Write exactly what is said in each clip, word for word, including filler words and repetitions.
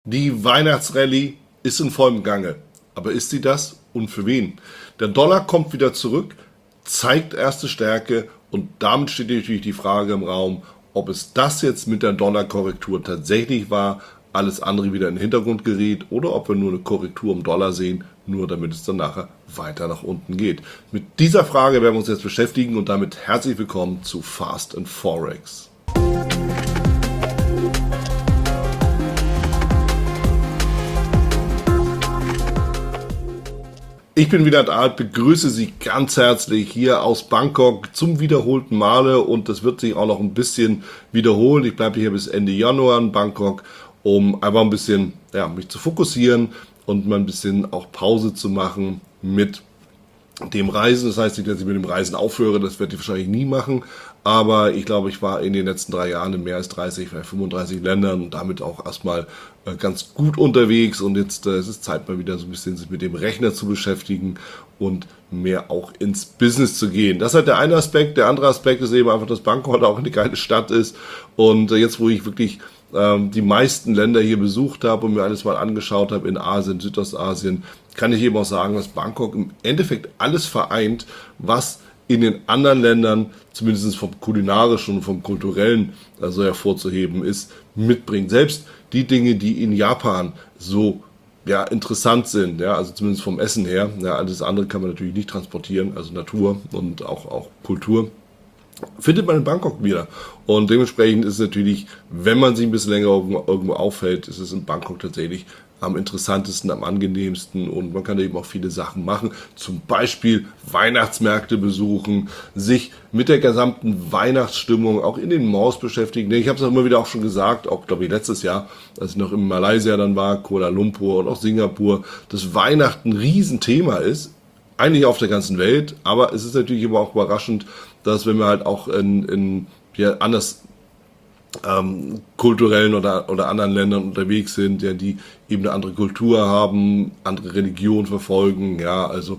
Die Weihnachtsrallye ist in vollem Gange. Aber ist sie das und für wen? Der Dollar kommt wieder zurück, zeigt erste Stärke und damit steht natürlich die Frage im Raum, ob es das jetzt mit der Dollarkorrektur tatsächlich war, alles andere wieder in den Hintergrund gerät oder ob wir nur eine Korrektur im Dollar sehen, nur damit es dann nachher weiter nach unten geht. Mit dieser Frage werden wir uns jetzt beschäftigen und damit herzlich willkommen zu Fast and Forex. Ich bin Wieland Alt, begrüße Sie ganz herzlich hier aus Bangkok zum wiederholten Male und das wird sich auch noch ein bisschen wiederholen. Ich bleibe hier bis Ende Januar in Bangkok, um einfach ein bisschen ja, mich zu fokussieren und mal ein bisschen auch Pause zu machen mit dem Reisen. Das heißt nicht, dass ich mit dem Reisen aufhöre, das werde ich wahrscheinlich nie machen, aber ich glaube, ich war in den letzten drei Jahren in mehr als dreißig, vielleicht fünfunddreißig Ländern und damit auch erstmal äh, ganz gut unterwegs und jetzt äh, es ist Zeit mal wieder so ein bisschen sich mit dem Rechner zu beschäftigen und mehr auch ins Business zu gehen. Das ist halt der eine Aspekt. Der andere Aspekt ist eben einfach, dass Bangkok auch eine geile Stadt ist und äh, jetzt, wo ich wirklich die meisten Länder hier besucht habe und mir alles mal angeschaut habe in Asien, Südostasien, kann ich eben auch sagen, dass Bangkok im Endeffekt alles vereint, was in den anderen Ländern, zumindest vom kulinarischen und vom kulturellen, also hervorzuheben ist, mitbringt. Selbst die Dinge, die in Japan so ja, interessant sind, ja, also zumindest vom Essen her, ja, alles andere kann man natürlich nicht transportieren, also Natur und auch, auch Kultur, findet man in Bangkok wieder. Und dementsprechend ist es natürlich, wenn man sich ein bisschen länger irgendwo, irgendwo aufhält, ist es in Bangkok tatsächlich am interessantesten, am angenehmsten und man kann eben auch viele Sachen machen. Zum Beispiel Weihnachtsmärkte besuchen, sich mit der gesamten Weihnachtsstimmung auch in den Malls beschäftigen. Ich habe es immer wieder auch schon gesagt, auch glaube ich letztes Jahr, als ich noch in Malaysia dann war, Kuala Lumpur und auch Singapur, dass Weihnachten ein Riesenthema ist. Eigentlich auf der ganzen Welt, aber es ist natürlich immer auch überraschend, dass wenn wir halt auch in, in ja, anders ähm, kulturellen oder, oder anderen Ländern unterwegs sind, ja, die eben eine andere Kultur haben, andere Religionen verfolgen, ja, also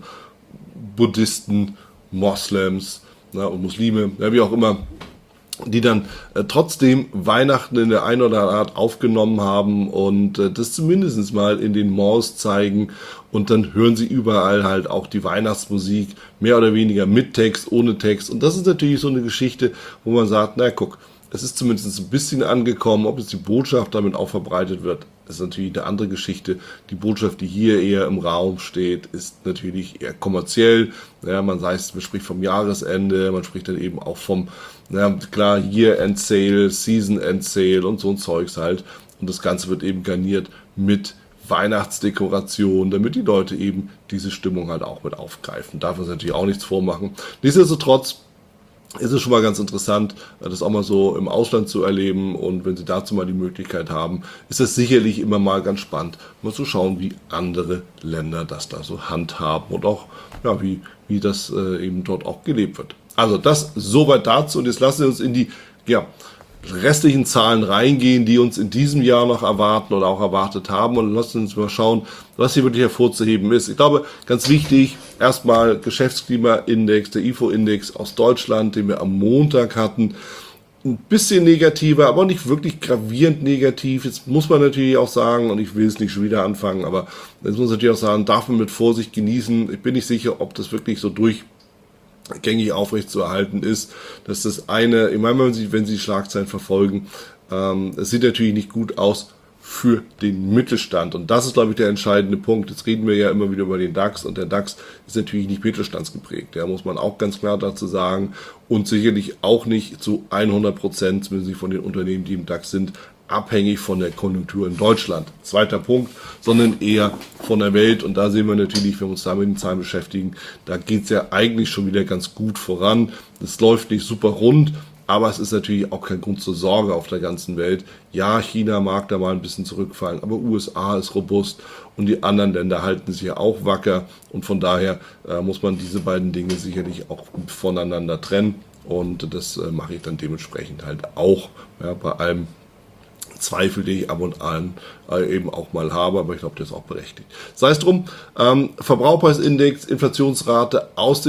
Buddhisten, Moslems, ja, und Muslime, ja, wie auch immer, die dann äh, trotzdem Weihnachten in der einen oder anderen Art aufgenommen haben und äh, das zumindest mal in den Malls zeigen und dann hören sie überall halt auch die Weihnachtsmusik, mehr oder weniger mit Text, ohne Text und das ist natürlich so eine Geschichte, wo man sagt, na guck, es ist zumindest ein bisschen angekommen, ob jetzt die Botschaft damit auch verbreitet wird, ist natürlich eine andere Geschichte. Die Botschaft, die hier eher im Raum steht, ist natürlich eher kommerziell. Ja, man sagt, man spricht vom Jahresende, man spricht dann eben auch vom, ja, klar, Year-End Sale, Season-End Sale und so ein Zeugs halt. Und das Ganze wird eben garniert mit Weihnachtsdekoration, damit die Leute eben diese Stimmung halt auch mit aufgreifen. Darf man sich natürlich auch nichts vormachen. Nichtsdestotrotz ist es schon mal ganz interessant, das auch mal so im Ausland zu erleben und wenn Sie dazu mal die Möglichkeit haben, ist das sicherlich immer mal ganz spannend, mal zu schauen, wie andere Länder das da so handhaben und auch, ja, wie, wie das äh, eben dort auch gelebt wird. Also das soweit dazu und jetzt lassen wir uns in die, ja, restlichen Zahlen reingehen, die uns in diesem Jahr noch erwarten oder auch erwartet haben und lassen uns mal schauen, was hier wirklich hervorzuheben ist. Ich glaube, ganz wichtig, erstmal Geschäftsklimaindex, der I F O-Index aus Deutschland, den wir am Montag hatten, ein bisschen negativer, aber nicht wirklich gravierend negativ. Jetzt muss man natürlich auch sagen, und ich will es nicht schon wieder anfangen, aber jetzt muss man natürlich auch sagen, darf man mit Vorsicht genießen. Ich bin nicht sicher, ob das wirklich so durch gängig aufrechtzuerhalten ist, dass das eine, ich meine, wenn Sie, wenn Sie Schlagzeilen verfolgen, ähm, es sieht natürlich nicht gut aus für den Mittelstand und das ist, glaube ich, der entscheidende Punkt. Jetzt reden wir ja immer wieder über den DAX und der DAX ist natürlich nicht mittelstandsgeprägt, da muss man auch ganz klar dazu sagen und sicherlich auch nicht zu hundert Prozent, zumindest von den Unternehmen, die im DAX sind, abhängig von der Konjunktur in Deutschland. Zweiter Punkt, sondern eher von der Welt. Und da sehen wir natürlich, wenn wir uns da mit den Zahlen beschäftigen, da geht es ja eigentlich schon wieder ganz gut voran. Es läuft nicht super rund, aber es ist natürlich auch kein Grund zur Sorge auf der ganzen Welt. Ja, China mag da mal ein bisschen zurückfallen, aber U S A ist robust und die anderen Länder halten sich ja auch wacker. Und von daher äh, muss man diese beiden Dinge sicherlich auch voneinander trennen. Und das äh, mache ich dann dementsprechend halt auch, ja, bei allem Zweifel, die ich ab und an äh, eben auch mal habe, aber ich glaube, der ist auch berechtigt. Sei es drum, ähm, Verbraucherpreisindex, Inflationsrate aus den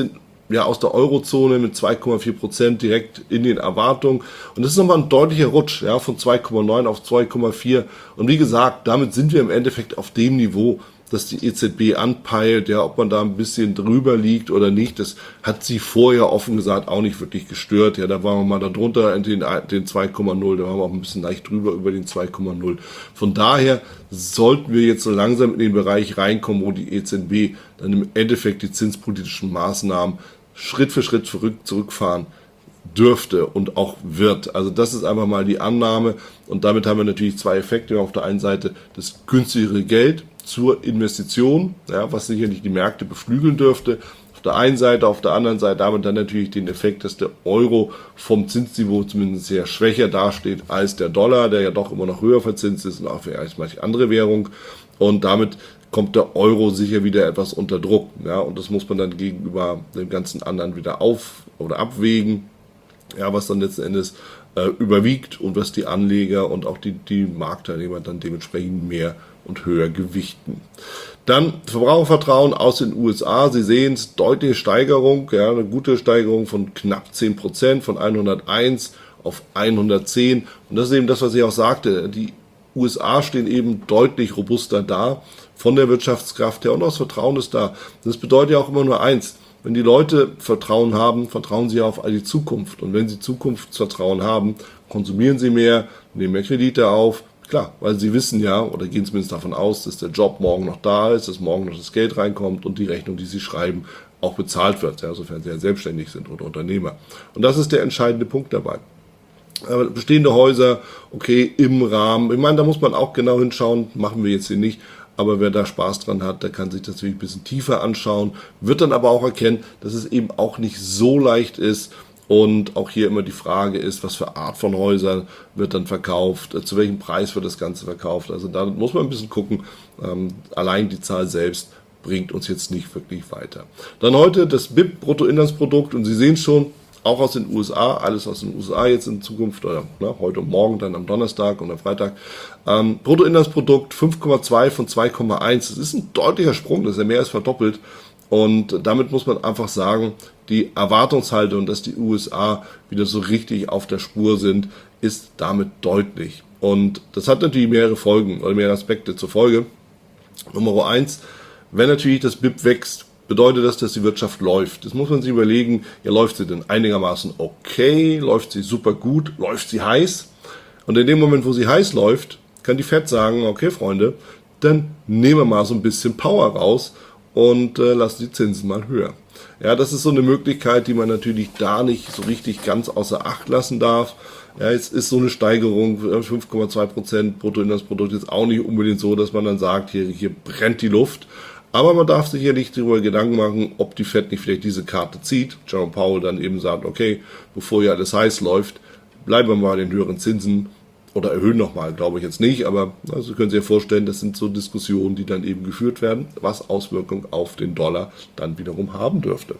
ja, aus der Eurozone mit zwei Komma vier Prozent direkt in den Erwartungen. Und das ist nochmal ein deutlicher Rutsch, ja, von zwei Komma neun auf zwei Komma vier. Und wie gesagt, damit sind wir im Endeffekt auf dem Niveau, dass die E Z B anpeilt, ja, ob man da ein bisschen drüber liegt oder nicht, das hat sie vorher offen gesagt auch nicht wirklich gestört. Ja, da waren wir mal da drunter in den, den zwei Komma null, da waren wir auch ein bisschen leicht drüber über den zwei Komma null. Von daher sollten wir jetzt so langsam in den Bereich reinkommen, wo die E Z B dann im Endeffekt die zinspolitischen Maßnahmen Schritt für Schritt zurück, zurückfahren dürfte und auch wird. Also das ist einfach mal die Annahme und damit haben wir natürlich zwei Effekte. Auf der einen Seite das günstigere Geld zur Investition, ja, was sicherlich die Märkte beflügeln dürfte. Auf der einen Seite, auf der anderen Seite damit dann natürlich den Effekt, dass der Euro vom Zinsniveau zumindest sehr schwächer dasteht als der Dollar, der ja doch immer noch höher verzinst ist und auch für als manche andere Währung. Und damit kommt der Euro sicher wieder etwas unter Druck. Ja, und das muss man dann gegenüber dem ganzen anderen wieder auf- oder abwägen. Ja, was dann letzten Endes äh, überwiegt und was die Anleger und auch die, die Marktteilnehmer dann dementsprechend mehr und höher gewichten. Dann Verbrauchervertrauen aus den U S A. Sie sehen es, deutliche Steigerung, ja, eine gute Steigerung von knapp zehn Prozent, von hunderteins auf hundertzehn. Und das ist eben das, was ich auch sagte. Die U S A stehen eben deutlich robuster da von der Wirtschaftskraft her und auch das Vertrauen ist da. Das bedeutet ja auch immer nur eins. Wenn die Leute Vertrauen haben, vertrauen sie auf die Zukunft. Und wenn sie Zukunftsvertrauen haben, konsumieren sie mehr, nehmen mehr Kredite auf. Klar, weil sie wissen ja, oder gehen zumindest davon aus, dass der Job morgen noch da ist, dass morgen noch das Geld reinkommt und die Rechnung, die sie schreiben, auch bezahlt wird, ja, sofern sie ja selbstständig sind oder Unternehmer. Und das ist der entscheidende Punkt dabei. Aber bestehende Häuser, okay, im Rahmen, ich meine, da muss man auch genau hinschauen, machen wir jetzt hier nicht, aber wer da Spaß dran hat, der kann sich das natürlich ein bisschen tiefer anschauen, wird dann aber auch erkennen, dass es eben auch nicht so leicht ist und auch hier immer die Frage ist, was für Art von Häusern wird dann verkauft, zu welchem Preis wird das Ganze verkauft, also da muss man ein bisschen gucken, ähm, allein die Zahl selbst bringt uns jetzt nicht wirklich weiter. Dann heute das B I P, Bruttoinlandsprodukt, und Sie sehen schon, auch aus den U S A, alles aus den U S A jetzt in Zukunft, oder ne, heute und morgen, dann am Donnerstag und am Freitag. Ähm, Bruttoinlandsprodukt fünf Komma zwei von zwei Komma eins. Das ist ein deutlicher Sprung, das ist ja mehr als verdoppelt. Und damit muss man einfach sagen, die Erwartungshaltung, dass die U S A wieder so richtig auf der Spur sind, ist damit deutlich. Und das hat natürlich mehrere Folgen oder mehrere Aspekte zur Folge. Nummer eins, wenn natürlich das B I P wächst, bedeutet das, dass die Wirtschaft läuft. Das muss man sich überlegen, ja, läuft sie denn einigermaßen okay, läuft sie super gut, läuft sie heiß? Und in dem Moment, wo sie heiß läuft, kann die Fed sagen, okay Freunde, dann nehmen wir mal so ein bisschen Power raus und äh, lassen die Zinsen mal höher. Ja, das ist so eine Möglichkeit, die man natürlich da nicht so richtig ganz außer Acht lassen darf. Ja, jetzt ist so eine Steigerung, fünf Komma zwei Prozent Bruttoinlandsprodukt jetzt auch nicht unbedingt so, dass man dann sagt, hier, hier brennt die Luft. Aber man darf sich ja nicht darüber Gedanken machen, ob die Fed nicht vielleicht diese Karte zieht. Jerome Powell dann eben sagt, okay, bevor hier alles heiß läuft, bleiben wir mal in höheren Zinsen oder erhöhen nochmal, glaube ich jetzt nicht. Aber also können Sie sich ja vorstellen, das sind so Diskussionen, die dann eben geführt werden, was Auswirkungen auf den Dollar dann wiederum haben dürfte.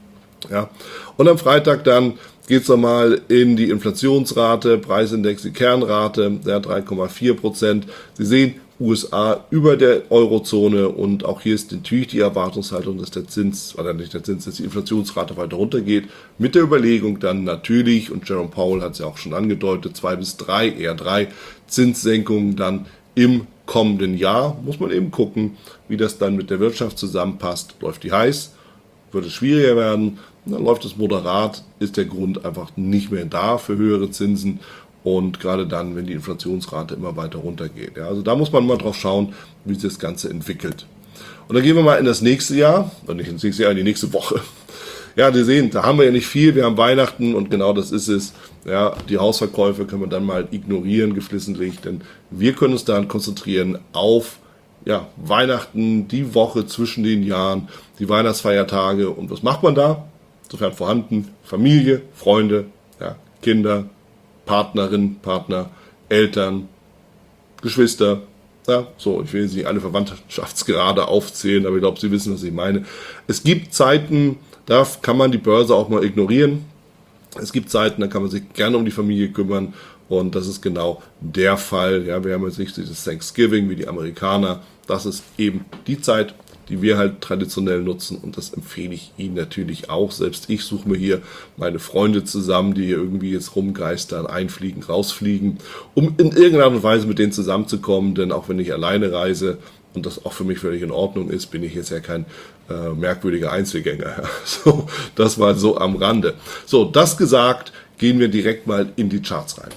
Ja. Und am Freitag dann geht es nochmal in die Inflationsrate, Preisindex, die Kernrate, ja, drei Komma vier Prozent. Sie sehen, U S A über der Eurozone und auch hier ist natürlich die Erwartungshaltung, dass der Zins, oder nicht der Zins, dass die Inflationsrate weiter runtergeht. Mit der Überlegung dann natürlich, und Jerome Powell hat es ja auch schon angedeutet, zwei bis drei, eher drei Zinssenkungen dann im kommenden Jahr. Muss man eben gucken, wie das dann mit der Wirtschaft zusammenpasst. Läuft die heiß? Wird es schwieriger werden? Dann läuft es moderat, ist der Grund einfach nicht mehr da für höhere Zinsen. Und gerade dann, wenn die Inflationsrate immer weiter runtergeht. Ja, also da muss man mal drauf schauen, wie sich das Ganze entwickelt. Und dann gehen wir mal in das nächste Jahr, oder nicht ins nächste Jahr, in die nächste Woche. Ja, Sie sehen, da haben wir ja nicht viel, wir haben Weihnachten und genau das ist es. Ja, die Hausverkäufe können wir dann mal ignorieren, geflissentlich, denn wir können uns dann konzentrieren auf ja, Weihnachten, die Woche zwischen den Jahren, die Weihnachtsfeiertage. Und was macht man da? Sofern vorhanden, Familie, Freunde, ja, Kinder, Partnerin, Partner, Eltern, Geschwister, ja, so, ich will jetzt nicht alle Verwandtschaftsgrade aufzählen, aber ich glaube, Sie wissen, was ich meine. Es gibt Zeiten, da kann man die Börse auch mal ignorieren. Es gibt Zeiten, da kann man sich gerne um die Familie kümmern und das ist genau der Fall. Ja, wir haben jetzt nicht dieses Thanksgiving wie die Amerikaner. Das ist eben die Zeit, die wir halt traditionell nutzen. Und das empfehle ich Ihnen natürlich auch. Selbst ich suche mir hier meine Freunde zusammen, die hier irgendwie jetzt rumgeistern, einfliegen, rausfliegen, um in irgendeiner Art und Weise mit denen zusammenzukommen. Denn auch wenn ich alleine reise, und das auch für mich völlig in Ordnung ist, bin ich jetzt ja kein äh, merkwürdiger Einzelgänger. So, das war so am Rande. So, das gesagt, gehen wir direkt mal in die Charts rein.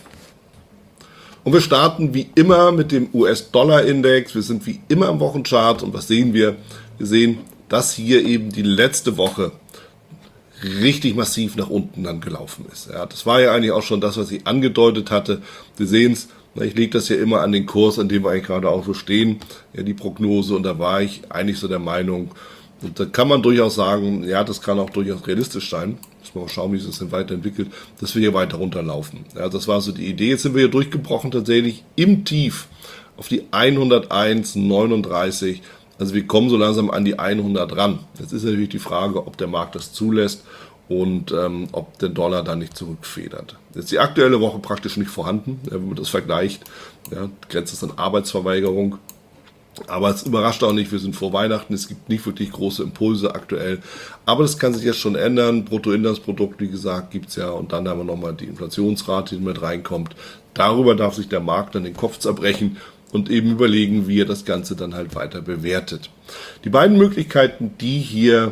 Und wir starten wie immer mit dem U S-Dollar-Index. Wir sind wie immer im Wochenchart. Und was sehen wir? Wir sehen, dass hier eben die letzte Woche richtig massiv nach unten dann gelaufen ist. Ja, das war ja eigentlich auch schon das, was ich angedeutet hatte. Wir sehen es, ich lege das ja immer an den Kurs, an dem wir eigentlich gerade auch so stehen, ja, die Prognose. Und da war ich eigentlich so der Meinung, und da kann man durchaus sagen, ja, das kann auch durchaus realistisch sein. Muss man mal schauen, wie sich das denn weiterentwickelt, dass wir hier weiter runterlaufen. Ja, das war so die Idee. Jetzt sind wir hier durchgebrochen tatsächlich im Tief auf die hunderteins Komma neununddreißig. Also wir kommen so langsam an die hundert ran. Jetzt ist natürlich die Frage, ob der Markt das zulässt und ähm, ob der Dollar da nicht zurückfedert. Jetzt die aktuelle Woche praktisch nicht vorhanden, ja, wenn man das vergleicht. Ja, grenzt es an Arbeitsverweigerung. Aber es überrascht auch nicht, wir sind vor Weihnachten, es gibt nicht wirklich große Impulse aktuell. Aber das kann sich jetzt schon ändern. Bruttoinlandsprodukt, wie gesagt, gibt es ja. Und dann haben wir nochmal die Inflationsrate, die mit reinkommt. Darüber darf sich der Markt dann den Kopf zerbrechen und eben überlegen, wie er das Ganze dann halt weiter bewertet. Die beiden Möglichkeiten, die hier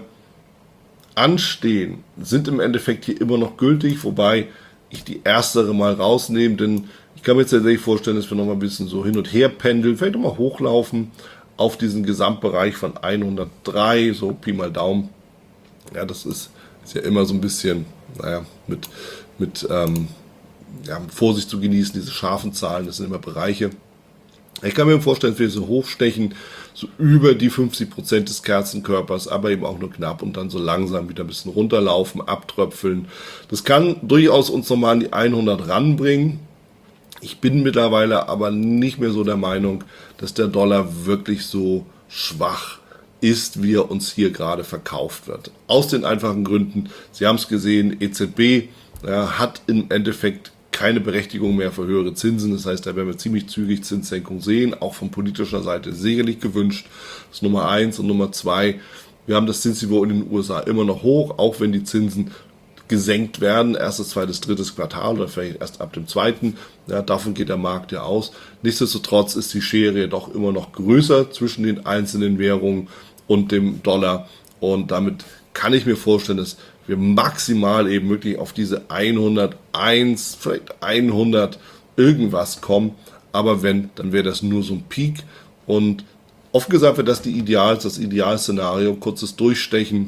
anstehen, sind im Endeffekt hier immer noch gültig, wobei ich die erstere mal rausnehme, denn ich kann mir jetzt tatsächlich vorstellen, dass wir noch mal ein bisschen so hin und her pendeln, vielleicht noch mal hochlaufen auf diesen Gesamtbereich von hundertdrei, so Pi mal Daumen. Ja, das ist, ist ja immer so ein bisschen, naja, mit, mit, ähm, ja, mit Vorsicht zu genießen, diese scharfen Zahlen, das sind immer Bereiche. Ich kann mir vorstellen, dass wir so hochstechen, so über die fünfzig Prozent des Kerzenkörpers, aber eben auch nur knapp und dann so langsam wieder ein bisschen runterlaufen, abtröpfeln. Das kann durchaus uns nochmal an die hundert ranbringen. Ich bin mittlerweile aber nicht mehr so der Meinung, dass der Dollar wirklich so schwach ist, wie er uns hier gerade verkauft wird. Aus den einfachen Gründen, Sie haben es gesehen, E Z B ja, hat im Endeffekt keine Berechtigung mehr für höhere Zinsen. Das heißt, da werden wir ziemlich zügig Zinssenkung sehen, auch von politischer Seite sicherlich gewünscht. Das ist Nummer eins. Und Nummer zwei, wir haben das Zinsniveau in den U S A immer noch hoch, auch wenn die Zinsen gesenkt werden, erstes, zweites, drittes Quartal oder vielleicht erst ab dem zweiten. Ja, davon geht der Markt ja aus. Nichtsdestotrotz ist die Schere ja doch immer noch größer zwischen den einzelnen Währungen und dem Dollar. Und damit kann ich mir vorstellen, dass wir maximal eben wirklich auf diese hunderteins, vielleicht hundert irgendwas kommen. Aber wenn, dann wäre das nur so ein Peak. Und oft gesagt wird das die Ideal, das Idealszenario, kurzes Durchstechen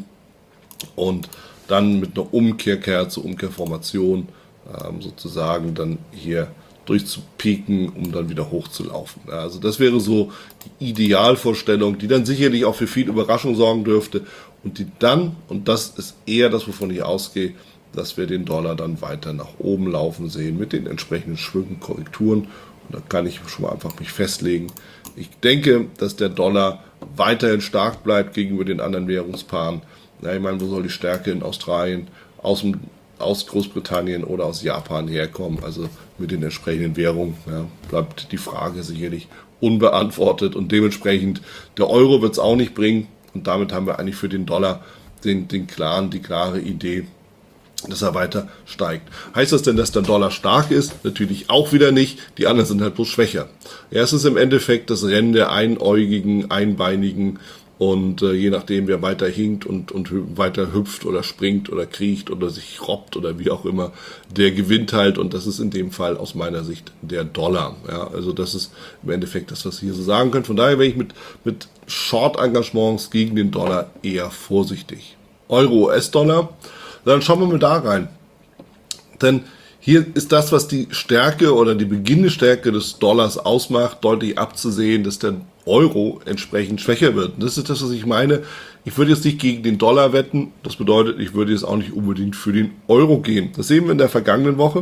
und dann mit einer Umkehrkerze, Umkehrformation ähm, sozusagen dann hier durchzupieken, um dann wieder hochzulaufen. Ja, also das wäre so die Idealvorstellung, die dann sicherlich auch für viel Überraschung sorgen dürfte und die dann, und das ist eher das, wovon ich ausgehe, dass wir den Dollar dann weiter nach oben laufen sehen mit den entsprechenden Schwüngen, Korrekturen. Und da kann ich schon mal einfach mich festlegen. Ich denke, dass der Dollar weiterhin stark bleibt gegenüber den anderen Währungspaaren. Ja, ich meine, wo soll die Stärke in Australien, aus, dem, aus Großbritannien oder aus Japan herkommen? Also mit den entsprechenden Währungen ja, bleibt die Frage sicherlich unbeantwortet. Und dementsprechend, der Euro wird es auch nicht bringen. Und damit haben wir eigentlich für den Dollar den, den klaren, die klare Idee, dass er weiter steigt. Heißt das denn, dass der Dollar stark ist? Natürlich auch wieder nicht. Die anderen sind halt bloß schwächer. Ja, es ist im Endeffekt das Rennen der Einäugigen, Einbeinigen. Und äh, je nachdem, wer weiter hinkt und, und weiter hüpft oder springt oder kriecht oder sich robbt oder wie auch immer, der gewinnt halt. Und das ist in dem Fall aus meiner Sicht der Dollar. Ja, also das ist im Endeffekt das, was ich hier so sagen können. Von daher wäre ich mit, mit Short-Engagements gegen den Dollar eher vorsichtig. Euro, U S-Dollar, dann schauen wir mal da rein. Denn hier ist das, was die Stärke oder die beginnende Stärke des Dollars ausmacht, deutlich abzusehen, dass der Euro entsprechend schwächer wird. Und das ist das, was ich meine. Ich würde jetzt nicht gegen den Dollar wetten. Das bedeutet, ich würde jetzt auch nicht unbedingt für den Euro gehen. Das sehen wir in der vergangenen Woche.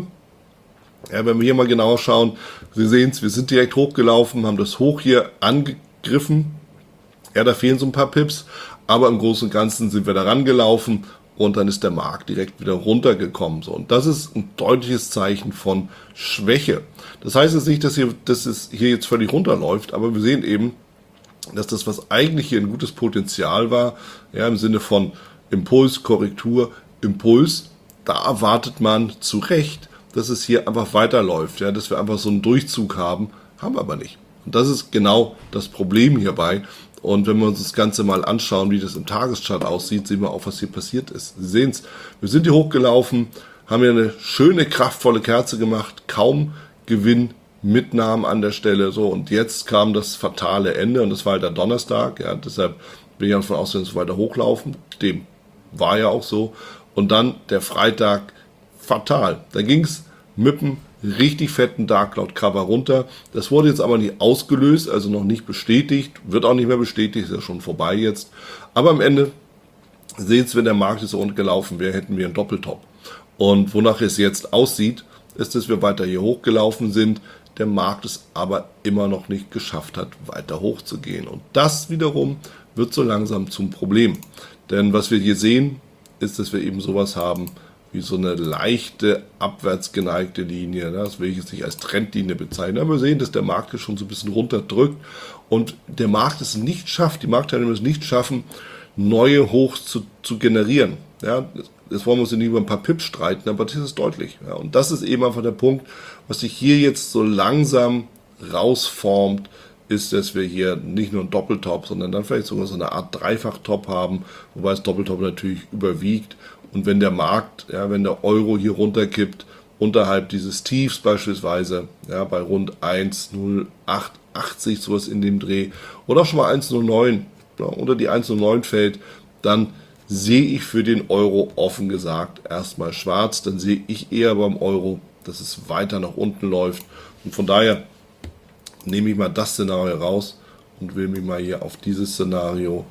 Ja, wenn wir hier mal genauer schauen, Sie sehen es, wir sind direkt hochgelaufen, haben das Hoch hier angegriffen. Ja, da fehlen so ein paar Pips, aber im Großen und Ganzen sind wir da rangelaufen. Und dann ist der Markt direkt wieder runtergekommen. So. Und das ist ein deutliches Zeichen von Schwäche. Das heißt jetzt nicht, dass, hier, dass es hier jetzt völlig runterläuft, aber wir sehen eben, dass das, was eigentlich hier ein gutes Potenzial war, ja, im Sinne von Impuls, Korrektur, Impuls, da erwartet man zu Recht, dass es hier einfach weiterläuft, ja, dass wir einfach so einen Durchzug haben, haben wir aber nicht. Und das ist genau das Problem hierbei. Und wenn wir uns das Ganze mal anschauen, wie das im Tageschart aussieht, sehen wir auch, was hier passiert ist. Sie sehen es, wir sind hier hochgelaufen, haben hier eine schöne, kraftvolle Kerze gemacht, kaum Gewinn, Mitnahmen an der Stelle, so, und jetzt kam das fatale Ende, und das war halt der Donnerstag, ja, deshalb bin ich davon ausgegangen, dass wir weiter hochlaufen, dem war ja auch so, und dann der Freitag, fatal, da ging es mit einem richtig fetten Dark Cloud Cover runter, das wurde jetzt aber nicht ausgelöst, also noch nicht bestätigt, wird auch nicht mehr bestätigt, ist ja schon vorbei jetzt, aber am Ende, sehen Sie, wenn der Markt so rund gelaufen wäre, hätten wir einen Doppeltop, und wonach es jetzt aussieht, ist, dass wir weiter hier hochgelaufen sind, der Markt es aber immer noch nicht geschafft hat, weiter hochzugehen. Und das wiederum wird so langsam zum Problem. Denn was wir hier sehen, ist, dass wir eben sowas haben wie so eine leichte abwärts geneigte Linie. Das will ich jetzt nicht als Trendlinie bezeichnen, aber wir sehen, dass der Markt hier schon so ein bisschen runterdrückt und der Markt es nicht schafft, die Marktteilnehmer es nicht schaffen, neue Hochs zu, zu generieren. Ja, jetzt wollen wir uns nicht über ein paar Pips streiten, aber das ist deutlich. Ja, und das ist eben einfach der Punkt, was sich hier jetzt so langsam rausformt, ist, dass wir hier nicht nur einen Doppeltop, sondern dann vielleicht sogar so eine Art Dreifach-Top haben, wobei das Doppeltop natürlich überwiegt. Und wenn der Markt, ja, wenn der Euro hier runterkippt, unterhalb dieses Tiefs beispielsweise, ja, bei rund eins Komma null acht achtzig, sowas in dem Dreh, oder auch schon mal eins Komma null neun, ja, unter die eins Komma null neun fällt, dann sehe ich für den Euro offen gesagt erstmal schwarz. Dann sehe ich eher beim Euro, dass es weiter nach unten läuft. Und von daher nehme ich mal das Szenario raus und will mich mal hier auf dieses Szenario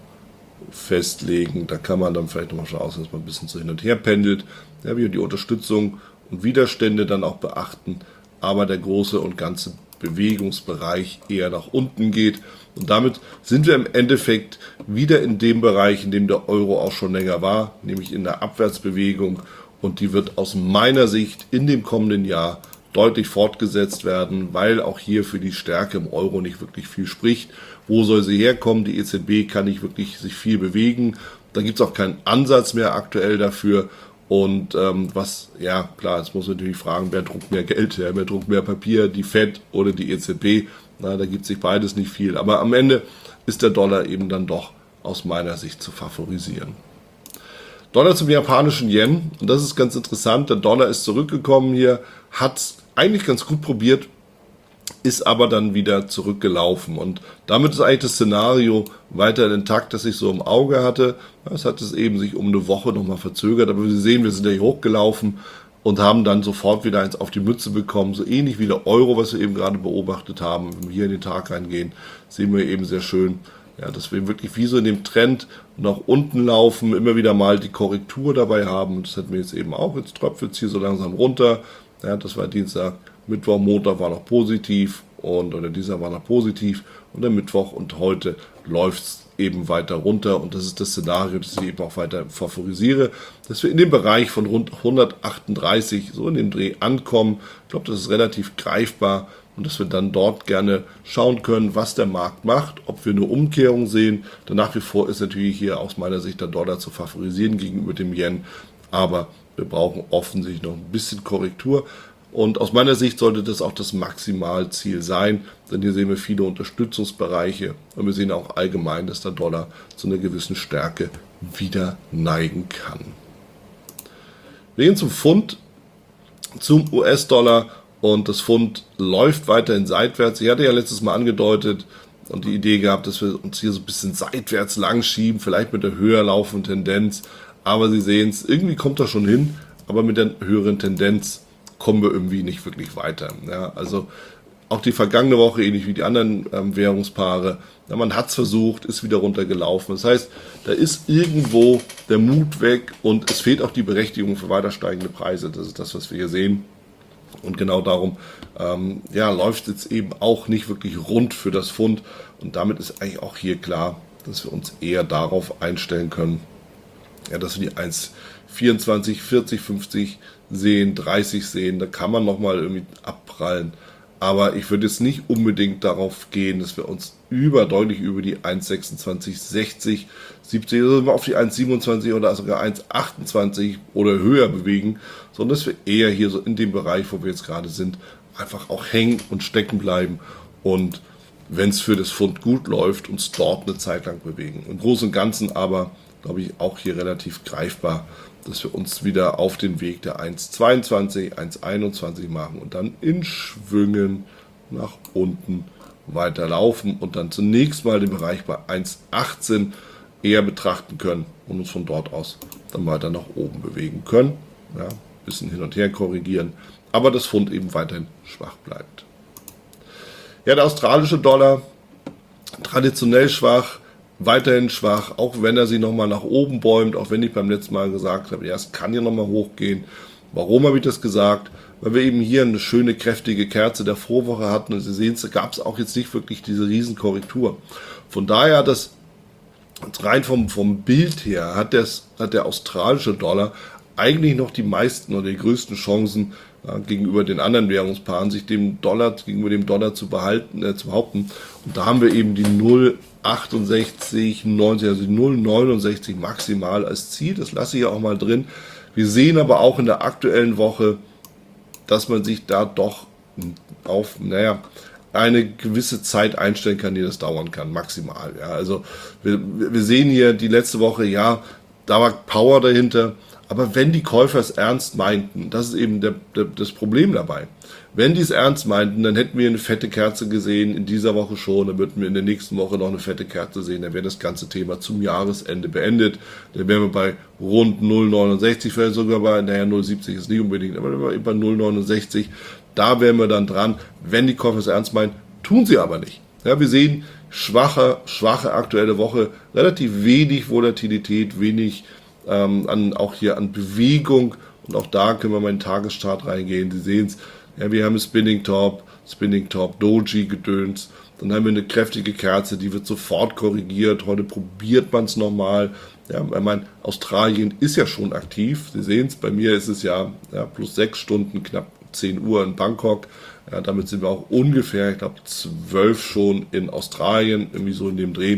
festlegen. Da kann man dann vielleicht nochmal schauen, dass man ein bisschen so hin und her pendelt. Ja, wie die Unterstützung und Widerstände dann auch beachten. Aber der große und ganze Bewegungsbereich eher nach unten geht. Und damit sind wir im Endeffekt wieder in dem Bereich, in dem der Euro auch schon länger war, nämlich in der Abwärtsbewegung. Und die wird aus meiner Sicht in dem kommenden Jahr deutlich fortgesetzt werden, weil auch hier für die Stärke im Euro nicht wirklich viel spricht. Wo soll sie herkommen? Die E Z B kann nicht wirklich sich viel bewegen. Da gibt es auch keinen Ansatz mehr aktuell dafür. Und ähm, was, ja klar, jetzt muss man natürlich fragen, wer druckt mehr Geld, ja, wer druckt mehr Papier, die Fed oder die E Z B. Na, da gibt sich beides nicht viel. Aber am Ende ist der Dollar eben dann doch aus meiner Sicht zu favorisieren. Dollar zum japanischen Yen. Und das ist ganz interessant. Der Dollar ist zurückgekommen hier, hat es eigentlich ganz gut probiert, ist aber dann wieder zurückgelaufen. Und damit ist eigentlich das Szenario weiter intakt, das ich so im Auge hatte. Es hat es eben sich um eine Woche nochmal verzögert. Aber Sie sehen, wir sind ja hier hochgelaufen und haben dann sofort wieder eins auf die Mütze bekommen. So ähnlich wie der Euro, was wir eben gerade beobachtet haben. Wenn wir hier in den Tag reingehen, sehen wir eben sehr schön, ja, dass wir wirklich wie so in dem Trend nach unten laufen, immer wieder mal die Korrektur dabei haben. Das hatten wir jetzt eben auch. Jetzt tröpfelt es hier so langsam runter. Ja, das war Dienstag, Mittwoch, Montag war noch positiv und oder dieser war noch positiv und der Mittwoch und heute läuft es eben weiter runter und das ist das Szenario, das ich eben auch weiter favorisiere, dass wir in dem Bereich von rund hundertachtunddreißig so in dem Dreh ankommen. Ich glaube, das ist relativ greifbar und dass wir dann dort gerne schauen können, was der Markt macht, ob wir eine Umkehrung sehen. Denn nach wie vor ist natürlich hier aus meiner Sicht der Dollar zu favorisieren gegenüber dem Yen, aber wir brauchen offensichtlich noch ein bisschen Korrektur. Und aus meiner Sicht sollte das auch das Maximalziel sein, denn hier sehen wir viele Unterstützungsbereiche und wir sehen auch allgemein, dass der Dollar zu einer gewissen Stärke wieder neigen kann. Wir gehen zum Pfund, zum U S-Dollar und das Pfund läuft weiterhin seitwärts. Ich hatte ja letztes Mal angedeutet und die Idee gehabt, dass wir uns hier so ein bisschen seitwärts lang schieben, vielleicht mit der höher laufenden Tendenz, aber Sie sehen es, irgendwie kommt das schon hin, aber mit der höheren Tendenz kommen wir irgendwie nicht wirklich weiter. Ja, also auch die vergangene Woche, ähnlich wie die anderen ähm, Währungspaare, ja, man hat es versucht, ist wieder runtergelaufen. Das heißt, da ist irgendwo der Mut weg und es fehlt auch die Berechtigung für weiter steigende Preise. Das ist das, was wir hier sehen. Und genau darum ähm, ja, läuft es jetzt eben auch nicht wirklich rund für das Pfund. Und damit ist eigentlich auch hier klar, dass wir uns eher darauf einstellen können, ja, dass wir die eins Komma vierundzwanzig, vierzig, fünfzig sehen, dreißig sehen, da kann man nochmal irgendwie abprallen. Aber ich würde jetzt nicht unbedingt darauf gehen, dass wir uns über, deutlich über die eins Komma sechsundzwanzig sechzig, siebzig, also auf die eins Komma siebenundzwanzig oder sogar eins Komma achtundzwanzig oder höher bewegen, sondern dass wir eher hier so in dem Bereich, wo wir jetzt gerade sind, einfach auch hängen und stecken bleiben und wenn es für das Pfund gut läuft, uns dort eine Zeit lang bewegen. Im Großen und Ganzen aber, glaube ich, auch hier relativ greifbar, dass wir uns wieder auf den Weg der eins Komma zweiundzwanzig, eins Komma einundzwanzig machen und dann in Schwüngen nach unten weiterlaufen und dann zunächst mal den Bereich bei eins Komma achtzehn eher betrachten können und uns von dort aus dann weiter nach oben bewegen können. Ja, ein bisschen hin und her korrigieren, aber das Pfund eben weiterhin schwach bleibt. Ja, der australische Dollar, traditionell schwach, weiterhin schwach, auch wenn er sich nochmal nach oben bäumt, auch wenn ich beim letzten Mal gesagt habe, ja, es kann ja nochmal hochgehen. Warum habe ich das gesagt? Weil wir eben hier eine schöne, kräftige Kerze der Vorwoche hatten und Sie sehen, da gab es auch jetzt nicht wirklich diese Riesenkorrektur. Von daher, das rein vom, vom Bild her, hat, das, hat der australische Dollar eigentlich noch die meisten oder die größten Chancen, ja, gegenüber den anderen Währungspaaren, sich dem Dollar, gegenüber dem Dollar zu behalten, äh, zu behaupten. Und da haben wir eben die null Komma achtundsechzig, neunzig, also die null Komma neunundsechzig maximal als Ziel. Das lasse ich ja auch mal drin. Wir sehen aber auch in der aktuellen Woche, dass man sich da doch auf, naja, eine gewisse Zeit einstellen kann, die das dauern kann, maximal. Ja, also wir, wir sehen hier die letzte Woche, ja, da war Power dahinter. Aber wenn die Käufer es ernst meinten, das ist eben der, der, das Problem dabei. Wenn die es ernst meinten, dann hätten wir eine fette Kerze gesehen in dieser Woche schon, dann würden wir in der nächsten Woche noch eine fette Kerze sehen, dann wäre das ganze Thema zum Jahresende beendet. Dann wären wir bei rund null Komma neunundsechzig, vielleicht sogar bei, naja, null Komma siebzig ist nicht unbedingt, aber bei null Komma neunundsechzig, da wären wir dann dran. Wenn die Käufer es ernst meinen, tun sie aber nicht. Ja, wir sehen schwache, schwache aktuelle Woche, relativ wenig Volatilität, wenig Ähm, an, auch hier an Bewegung und auch da können wir mal in den Tageschart reingehen. Sie sehen es, ja, wir haben ein Spinning Top, Spinning Top, Doji gedöns, dann haben wir eine kräftige Kerze, die wird sofort korrigiert. Heute probiert man es nochmal. Ja, ich meine, Australien ist ja schon aktiv. Sie sehen es, bei mir ist es ja, ja plus sechs Stunden, knapp zehn Uhr in Bangkok. Ja, damit sind wir auch ungefähr, ich glaube, zwölf schon in Australien, irgendwie so in dem Dreh.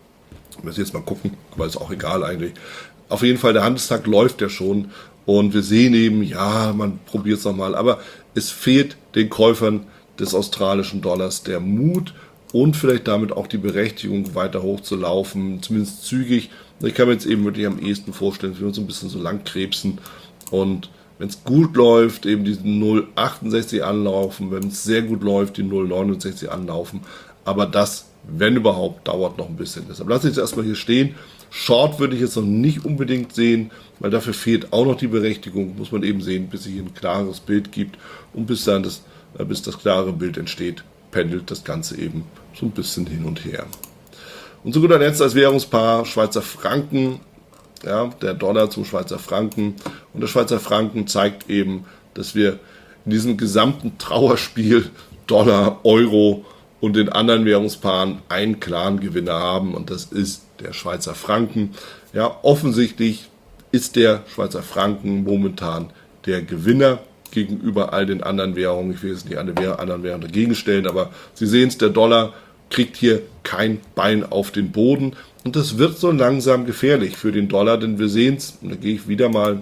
Wir müssen jetzt mal gucken, aber ist auch egal eigentlich. Auf jeden Fall, der Handelstag läuft ja schon und wir sehen eben, ja, man probiert es nochmal, aber es fehlt den Käufern des australischen Dollars der Mut und vielleicht damit auch die Berechtigung, weiter hoch zu laufen, zumindest zügig. Ich kann mir jetzt eben wirklich am ehesten vorstellen, dass wir uns ein bisschen so lang krebsen und wenn es gut läuft, eben diesen null Komma achtundsechzig anlaufen, wenn es sehr gut läuft, die null Komma neunundsechzig anlaufen, aber das, wenn überhaupt, dauert noch ein bisschen. Deshalb lasse ich es erstmal hier stehen. Short würde ich jetzt noch nicht unbedingt sehen, weil dafür fehlt auch noch die Berechtigung, muss man eben sehen, bis es hier ein klares Bild gibt und bis dann das, bis das klare Bild entsteht, pendelt das Ganze eben so ein bisschen hin und her. Und zu guter Letzt als Währungspaar Schweizer Franken, ja, der Dollar zum Schweizer Franken und der Schweizer Franken zeigt eben, dass wir in diesem gesamten Trauerspiel Dollar, Euro und den anderen Währungspaaren einen klaren Gewinner haben und das ist der Schweizer Franken. Ja, offensichtlich ist der Schweizer Franken momentan der Gewinner gegenüber all den anderen Währungen. Ich will jetzt nicht alle anderen Währungen dagegen stellen, aber Sie sehen es, der Dollar kriegt hier kein Bein auf den Boden und das wird so langsam gefährlich für den Dollar, denn wir sehen es, und da gehe ich wieder mal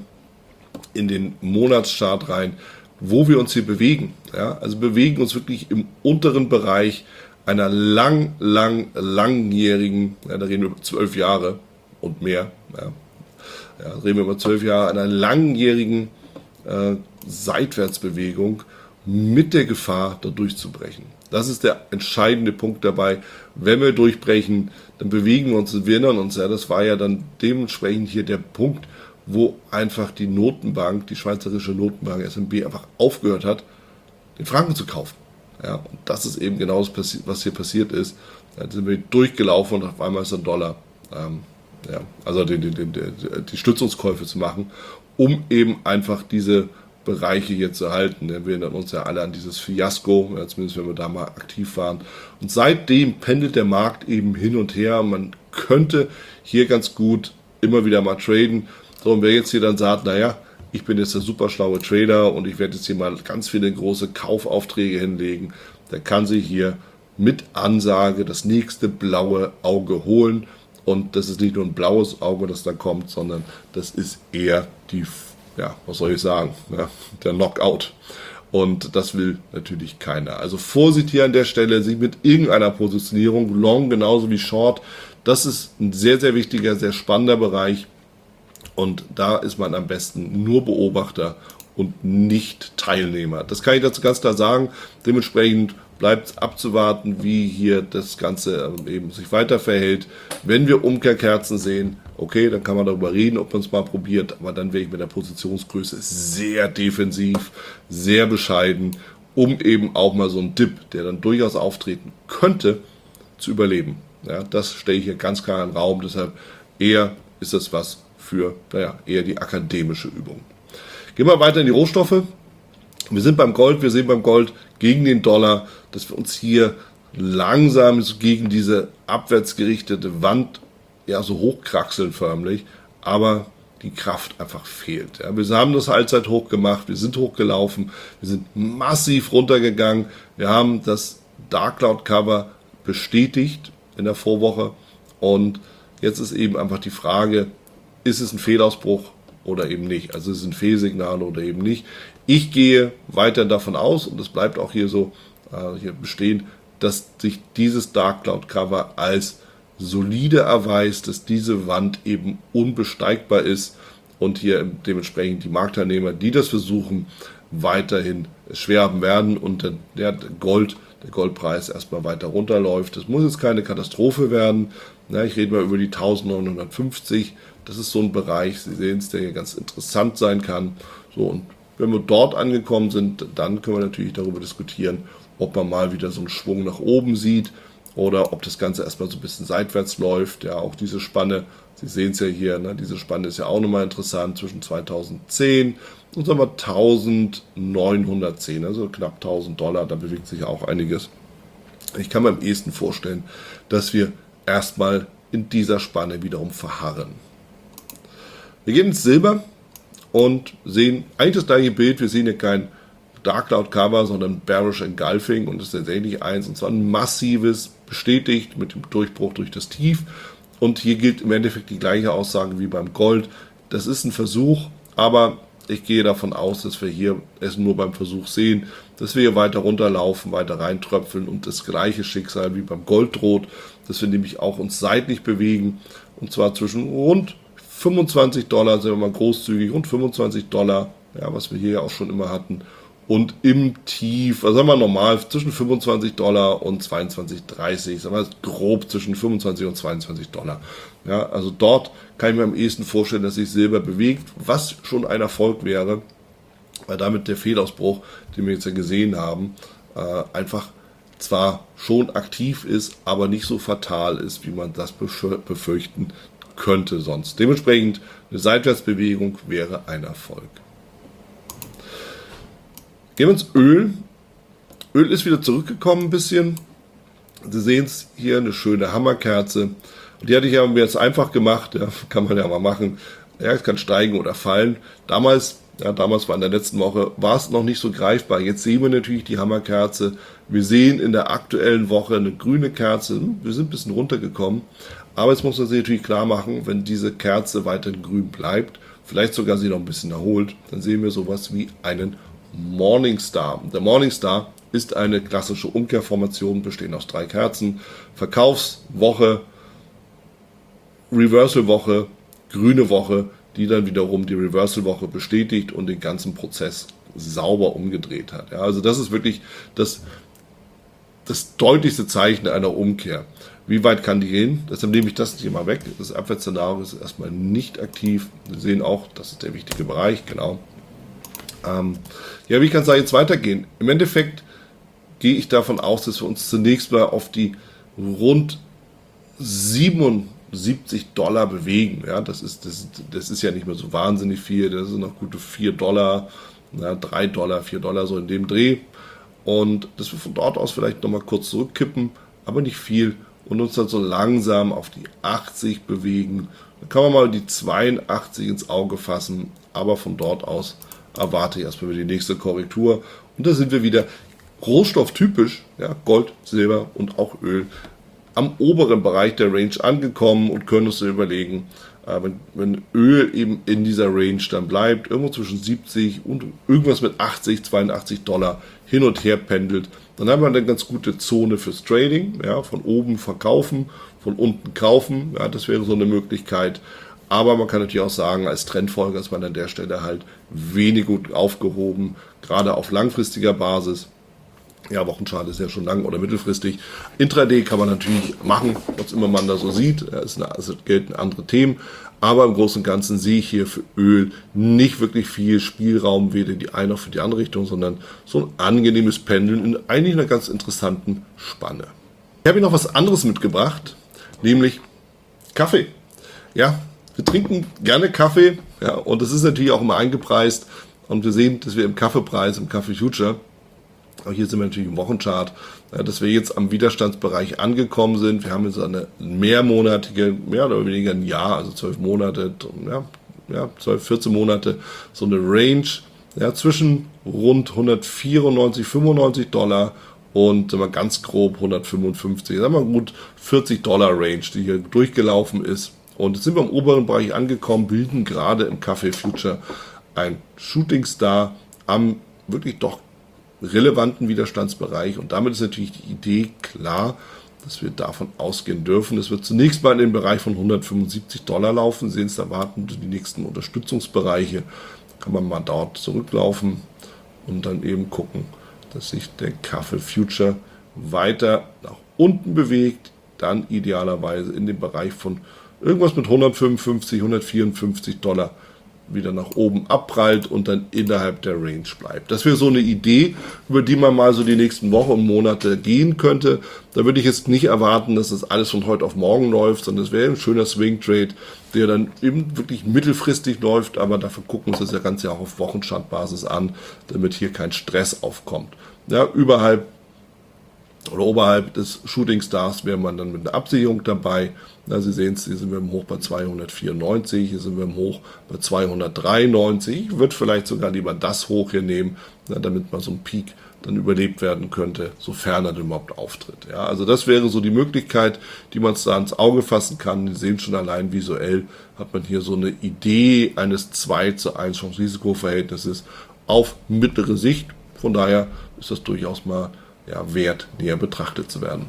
in den Monatschart rein, wo wir uns hier bewegen. Ja, also bewegen uns wirklich im unteren Bereich einer lang, lang, langjährigen, ja, da reden wir über zwölf Jahre und mehr, ja, ja, reden wir über zwölf Jahre, einer langjährigen äh, Seitwärtsbewegung mit der Gefahr, da durchzubrechen. Das ist der entscheidende Punkt dabei. Wenn wir durchbrechen, dann bewegen wir uns, wir erinnern uns, ja, das war ja dann dementsprechend hier der Punkt, wo einfach die Notenbank, die schweizerische Notenbank S N B einfach aufgehört hat, den Franken zu kaufen. Ja, und das ist eben genau das, was hier passiert ist. Da sind wir durchgelaufen und auf einmal ist ein Dollar, ähm, ja, also die, die, die, die Stützungskäufe zu machen, um eben einfach diese Bereiche hier zu halten. Wir erinnern uns ja alle an dieses Fiasko, ja, zumindest wenn wir da mal aktiv waren. Und seitdem pendelt der Markt eben hin und her. Man könnte hier ganz gut immer wieder mal traden. So, und wer jetzt hier dann sagt, naja, ich bin jetzt der super schlaue Trader und ich werde jetzt hier mal ganz viele große Kaufaufträge hinlegen, der kann sich hier mit Ansage das nächste blaue Auge holen. Und das ist nicht nur ein blaues Auge, das da kommt, sondern das ist eher die, ja, was soll ich sagen, ja, der Knockout. Und das will natürlich keiner. Also Vorsicht hier an der Stelle, sich mit irgendeiner Positionierung, Long genauso wie Short, das ist ein sehr, sehr wichtiger, sehr spannender Bereich. Und da ist man am besten nur Beobachter und nicht Teilnehmer. Das kann ich dazu ganz klar sagen. Dementsprechend bleibt es abzuwarten, wie hier das Ganze eben sich weiter verhält. Wenn wir Umkehrkerzen sehen, okay, dann kann man darüber reden, ob man es mal probiert, aber dann wäre ich mit der Positionsgröße sehr defensiv, sehr bescheiden, um eben auch mal so einen Dip, der dann durchaus auftreten könnte, zu überleben. Ja, das stelle ich hier ganz klar in den Raum, deshalb eher ist das was für, naja, eher die akademische Übung. Gehen wir weiter in die Rohstoffe. Wir sind beim Gold, wir sehen beim Gold gegen den Dollar, dass wir uns hier langsam gegen diese abwärtsgerichtete Wand ja so hochkraxeln förmlich, aber die Kraft einfach fehlt. Ja, wir haben das Allzeithoch gemacht, wir sind hochgelaufen, wir sind massiv runtergegangen, wir haben das Dark Cloud Cover bestätigt in der Vorwoche und jetzt ist eben einfach die Frage, ist es ein Fehlausbruch oder eben nicht? Also es sind Fehlsignale oder eben nicht. Ich gehe weiter davon aus, und das bleibt auch hier so äh, hier bestehen, dass sich dieses Dark Cloud Cover als solide erweist, dass diese Wand eben unbesteigbar ist und hier dementsprechend die Marktteilnehmer, die das versuchen, weiterhin schwer haben werden und der, der Gold, der Goldpreis erstmal weiter runterläuft. Das muss jetzt keine Katastrophe werden. Ja, ich rede mal über die neunzehnhundertfünfzig. Das ist so ein Bereich, Sie sehen es, der hier ganz interessant sein kann. So, und wenn wir dort angekommen sind, dann können wir natürlich darüber diskutieren, ob man mal wieder so einen Schwung nach oben sieht oder ob das Ganze erstmal so ein bisschen seitwärts läuft. Ja, auch diese Spanne, Sie sehen es ja hier, ne, diese Spanne ist ja auch nochmal interessant zwischen zweitausendzehn und sagen wir eintausendneunhundertzehn, also knapp tausend Dollar, da bewegt sich auch einiges. Ich kann mir am ehesten vorstellen, dass wir erstmal in dieser Spanne wiederum verharren. Wir gehen ins Silber und sehen eigentlich das gleiche Bild. Wir sehen hier kein Dark Cloud Cover, sondern Bearish Engulfing und das ist tatsächlich eins, und zwar ein massives, bestätigt mit dem Durchbruch durch das Tief. Und hier gilt im Endeffekt die gleiche Aussage wie beim Gold. Das ist ein Versuch, aber ich gehe davon aus, dass wir hier es nur beim Versuch sehen, dass wir hier weiter runterlaufen, weiter reintröpfeln und das gleiche Schicksal wie beim Gold droht, dass wir nämlich auch uns seitlich bewegen, und zwar zwischen rund fünfundzwanzig Dollar, sind wir mal großzügig, rund fünfundzwanzig Dollar, ja, was wir hier ja auch schon immer hatten, und im Tief, also sagen wir normal, zwischen fünfundzwanzig Dollar und zweiundzwanzig dreißig, sagen wir grob zwischen fünfundzwanzig und zweiundzwanzig Dollar. Ja, also dort kann ich mir am ehesten vorstellen, dass sich Silber bewegt, was schon ein Erfolg wäre, weil damit der Fehlausbruch, den wir jetzt ja gesehen haben, äh, einfach zwar schon aktiv ist, aber nicht so fatal ist, wie man das befürchten könnte sonst. Dementsprechend eine Seitwärtsbewegung wäre ein Erfolg. Gehen wir ins Öl. Öl ist wieder zurückgekommen ein bisschen. Sie sehen es hier, eine schöne Hammerkerze. Und die hatte ich ja mir jetzt einfach gemacht. Ja, kann man ja mal machen. Ja, es kann steigen oder fallen. Damals, ja, damals war in der letzten Woche, war es noch nicht so greifbar. Jetzt sehen wir natürlich die Hammerkerze. Wir sehen in der aktuellen Woche eine grüne Kerze. Wir sind ein bisschen runtergekommen. Aber jetzt muss man sich natürlich klar machen, wenn diese Kerze weiterhin grün bleibt, vielleicht sogar sie noch ein bisschen erholt, dann sehen wir sowas wie einen Morningstar. Der Morningstar ist eine klassische Umkehrformation, bestehend aus drei Kerzen. Verkaufswoche, Reversal-Woche, grüne Woche, die dann wiederum die Reversal-Woche bestätigt und den ganzen Prozess sauber umgedreht hat. Ja, also das ist wirklich das, das deutlichste Zeichen einer Umkehr. Wie weit kann die gehen? Deshalb nehme ich das hier mal weg. Das Abwärtsszenario ist erstmal nicht aktiv. Wir sehen auch, das ist der wichtige Bereich, genau. Ähm, ja, wie kann es da jetzt weitergehen? Im Endeffekt gehe ich davon aus, dass wir uns zunächst mal auf die rund siebenundsiebzig Dollar bewegen. Ja, das ist, das, das ist ja nicht mehr so wahnsinnig viel. Das sind noch gute vier Dollar, ja, drei Dollar, vier Dollar so in dem Dreh. Und dass wir von dort aus vielleicht nochmal kurz zurückkippen, aber nicht viel. Und uns dann so langsam auf die achtzig bewegen. Dann kann man mal die zweiundachtzig ins Auge fassen. aber von dort aus erwarte ich erstmal wieder die nächste Korrektur. Und da sind wir wieder rohstofftypisch, ja, Gold, Silber und auch Öl, am oberen Bereich der Range angekommen und können uns überlegen, äh, wenn, wenn Öl eben in dieser Range dann bleibt, irgendwo zwischen siebzig und irgendwas mit achtzig, zweiundachtzig Dollar hin und her pendelt, dann haben wir eine ganz gute Zone fürs Trading, ja, von oben verkaufen, von unten kaufen, ja, das wäre so eine Möglichkeit. Aber man kann natürlich auch sagen, als Trendfolger ist man an der Stelle halt wenig gut aufgehoben, gerade auf langfristiger Basis. Ja, Wochenchart ist ja schon lang oder mittelfristig. Intraday kann man natürlich machen, was immer man da so sieht. Es also gelten andere Themen. Aber im Großen und Ganzen sehe ich hier für Öl nicht wirklich viel Spielraum, weder die eine noch für die andere Richtung, sondern so ein angenehmes Pendeln in eigentlich einer ganz interessanten Spanne. Ich habe hier noch was anderes mitgebracht, nämlich Kaffee. Ja, wir trinken gerne Kaffee, ja, und das ist natürlich auch immer eingepreist. Und wir sehen, dass wir im Kaffeepreis, im Kaffee Future, auch hier sind wir natürlich im Wochenchart, ja, dass wir jetzt am Widerstandsbereich angekommen sind. Wir haben jetzt eine mehrmonatige, mehr oder weniger ein Jahr, also zwölf Monate, ja, ja, zwölf, vierzehn Monate, so eine Range, ja, zwischen rund hundertvierundneunzig, fünfundneunzig Dollar und sagen wir, ganz grob hundertfünfundfünfzig, sagen wir gut vierzig Dollar Range, die hier durchgelaufen ist. Und jetzt sind wir im oberen Bereich angekommen, bilden gerade im Kaffee Future ein Shooting Star am wirklich doch relevanten Widerstandsbereich. Und damit ist natürlich die Idee klar, dass wir davon ausgehen dürfen. Es wird zunächst mal in den Bereich von hundertfünfundsiebzig Dollar laufen. Sehen Sie, da warten die nächsten Unterstützungsbereiche. Kann man mal dort zurücklaufen und dann eben gucken, dass sich der Kaffee Future weiter nach unten bewegt. Dann idealerweise in den Bereich von irgendwas mit hundertfünfundfünfzig, hundertvierundfünfzig Dollar wieder nach oben abprallt und dann innerhalb der Range bleibt. Das wäre so eine Idee, über die man mal so die nächsten Wochen und Monate gehen könnte. Da würde ich jetzt nicht erwarten, dass das alles von heute auf morgen läuft, sondern es wäre ein schöner Swing Trade, der dann eben wirklich mittelfristig läuft, aber dafür gucken wir uns das Ganze ja auch auf Wochenchartbasis an, damit hier kein Stress aufkommt. Ja, überhalb oder oberhalb des Shooting Stars wäre man dann mit einer Absicherung dabei. Na, Sie sehen es, hier sind wir im Hoch bei zweihundertvierundneunzig, hier sind wir im Hoch bei zweihundertdreiundneunzig. Ich würde vielleicht sogar lieber das Hoch hier nehmen, na, damit mal so ein Peak dann überlebt werden könnte, sofern er denn überhaupt auftritt. Ja, also das wäre so die Möglichkeit, die man da ins Auge fassen kann. Sie sehen schon allein visuell, hat man hier so eine Idee eines zwei zu eins Chance-Risiko-Verhältnisses auf mittlere Sicht. Von daher ist das durchaus mal ja, wert, näher betrachtet zu werden.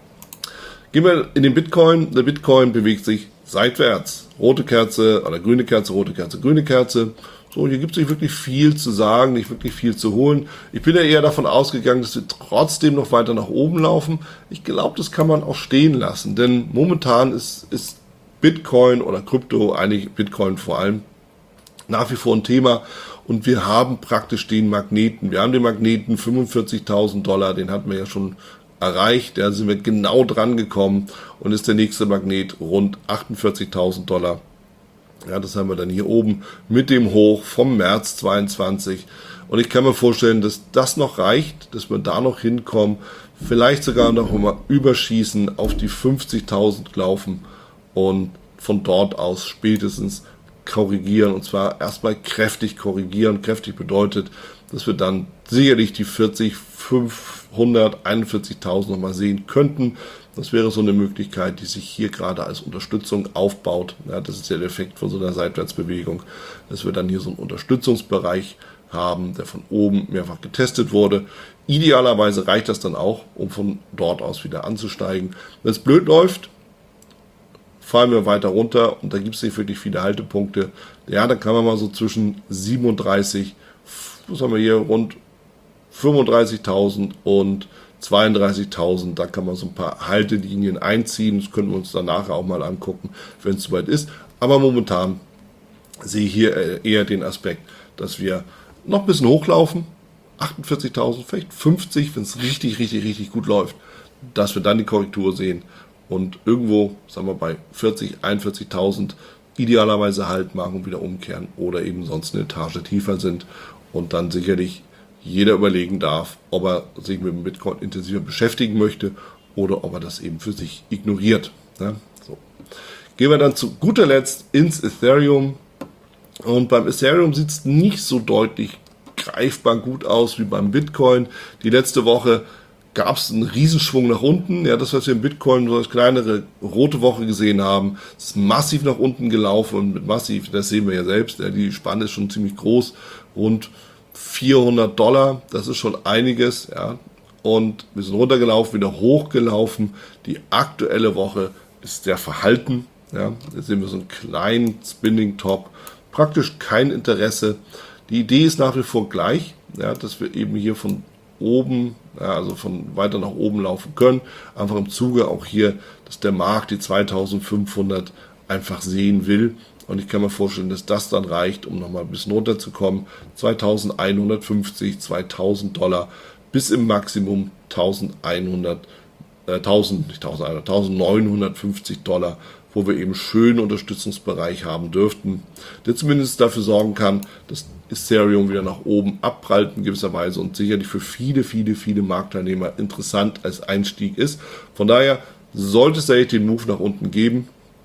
Gehen wir in den Bitcoin. Der Bitcoin bewegt sich seitwärts. Rote Kerze oder grüne Kerze, rote Kerze, grüne Kerze. So, hier gibt es nicht wirklich viel zu sagen, nicht wirklich viel zu holen. Ich bin ja eher davon ausgegangen, dass wir trotzdem noch weiter nach oben laufen. Ich glaube, das kann man auch stehen lassen, denn momentan ist, ist Bitcoin oder Krypto, eigentlich Bitcoin vor allem, nach wie vor ein Thema. Und wir haben praktisch den Magneten. Wir haben den Magneten fünfundvierzigtausend Dollar, den hatten wir ja schon erreicht. Da sind wir genau dran gekommen und ist der nächste Magnet rund achtundvierzigtausend Dollar. Ja, das haben wir dann hier oben mit dem Hoch vom März zweiundzwanzig. Und ich kann mir vorstellen, dass das noch reicht, dass wir da noch hinkommen. Vielleicht sogar noch mal überschießen, auf die fünfzigtausend laufen und von dort aus spätestens korrigieren, und zwar erstmal kräftig korrigieren. Kräftig bedeutet, dass wir dann sicherlich die vierzig, fünfhundert, einundvierzigtausend nochmal sehen könnten. Das wäre so eine Möglichkeit, die sich hier gerade als Unterstützung aufbaut. Ja, das ist ja der Effekt von so einer Seitwärtsbewegung, dass wir dann hier so einen Unterstützungsbereich haben, der von oben mehrfach getestet wurde. Idealerweise reicht das dann auch, um von dort aus wieder anzusteigen. Wenn es blöd läuft, fallen wir weiter runter und da gibt es nicht wirklich viele Haltepunkte. Ja, da kann man mal so zwischen siebenunddreißig, was haben wir hier, rund fünfunddreißigtausend und zweiunddreißigtausend, da kann man so ein paar Haltelinien einziehen. Das können wir uns dann nachher auch mal angucken, wenn es soweit ist. Aber momentan sehe ich hier eher den Aspekt, dass wir noch ein bisschen hochlaufen, achtundvierzigtausend, vielleicht fünfzig, wenn es richtig, richtig, richtig gut läuft, dass wir dann die Korrektur sehen. Und irgendwo, sagen wir bei vierzig, einundvierzigtausend idealerweise Halt machen und wieder umkehren oder eben sonst eine Etage tiefer sind und dann sicherlich jeder überlegen darf, ob er sich mit dem Bitcoin intensiver beschäftigen möchte oder ob er das eben für sich ignoriert. Ja, so. Gehen wir dann zu guter Letzt ins Ethereum. Und beim Ethereum sieht es nicht so deutlich greifbar gut aus wie beim Bitcoin. Die letzte Woche gab es einen Riesenschwung nach unten. Ja, das, was wir im Bitcoin so als kleinere rote Woche gesehen haben, ist massiv nach unten gelaufen. Und mit massiv, das sehen wir ja selbst, ja, die Spanne ist schon ziemlich groß. Rund vierhundert Dollar, das ist schon einiges. Ja. Und wir sind runtergelaufen, wieder hochgelaufen. Die aktuelle Woche ist sehr verhalten. Ja. Jetzt sehen wir so einen kleinen Spinning Top. Praktisch kein Interesse. Die Idee ist nach wie vor gleich, ja, dass wir eben hier von oben, ja, also von weiter nach oben laufen können. Einfach im Zuge auch hier, dass der Markt die zweitausendfünfhundert einfach sehen will. Und ich kann mir vorstellen, dass das dann reicht, um nochmal ein bisschen runterzukommen. zweitausendeinhundertfünfzig, zweitausend Dollar bis im Maximum elfhundert, äh, tausend, nicht elfhundert, neunzehnhundertfünfzig Dollar, wo wir eben schönen Unterstützungsbereich haben dürften, der zumindest dafür sorgen kann, dass Ethereum wieder nach oben abprallt in gewisser Weise und sicherlich für viele, viele, viele Marktteilnehmer interessant als Einstieg ist. Von daher sollte es da den Move nach unten geben,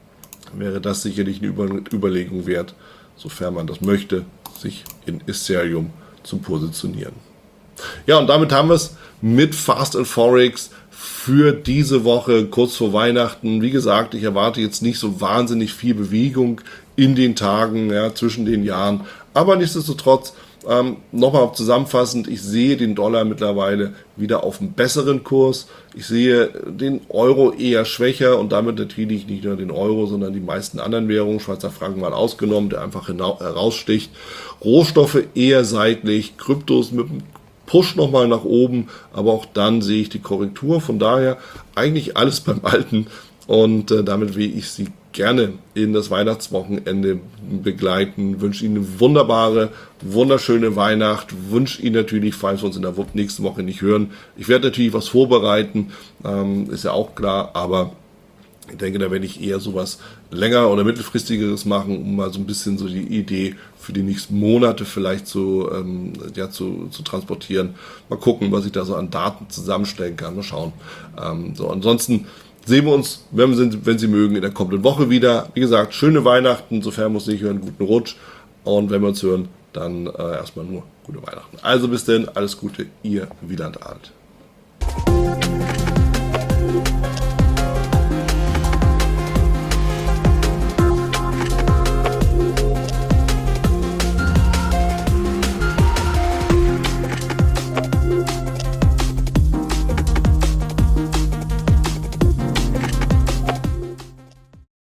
wäre das sicherlich eine Über- Überlegung wert, sofern man das möchte, sich in Ethereum zu positionieren. Ja, und damit haben wir es mit Fast and Forex für diese Woche kurz vor Weihnachten. Wie gesagt, ich erwarte jetzt nicht so wahnsinnig viel Bewegung in den Tagen, ja, zwischen den Jahren, aber nichtsdestotrotz ähm, nochmal zusammenfassend, ich sehe den Dollar mittlerweile wieder auf einem besseren Kurs. Ich sehe den Euro eher schwächer und damit natürlich nicht nur den Euro, sondern die meisten anderen Währungen, Schweizer Franken mal ausgenommen, der einfach heraussticht. Rohstoffe eher seitlich, Kryptos mit einem Push nochmal nach oben, aber auch dann sehe ich die Korrektur. Von daher eigentlich alles beim Alten und äh, damit will ich Sie gerne in das Weihnachtswochenende begleiten. Wünsche Ihnen eine wunderbare, wunderschöne Weihnacht. Wünsche Ihnen natürlich, falls wir uns in der nächsten Woche nicht hören, ich werde natürlich was vorbereiten, ähm, ist ja auch klar, aber ich denke, da werde ich eher sowas länger oder mittelfristigeres machen, um mal so ein bisschen so die Idee für die nächsten Monate vielleicht zu, ähm, ja, zu, zu transportieren. Mal gucken, was ich da so an Daten zusammenstellen kann. Mal schauen. Ähm, so, ansonsten sehen wir uns, wenn, wir sind, wenn Sie mögen, in der kommenden Woche wieder. Wie gesagt, schöne Weihnachten, sofern wir uns nicht hören, guten Rutsch. Und wenn wir uns hören, dann äh, erstmal nur gute Weihnachten. Also bis denn, alles Gute, Ihr Wieland Alt.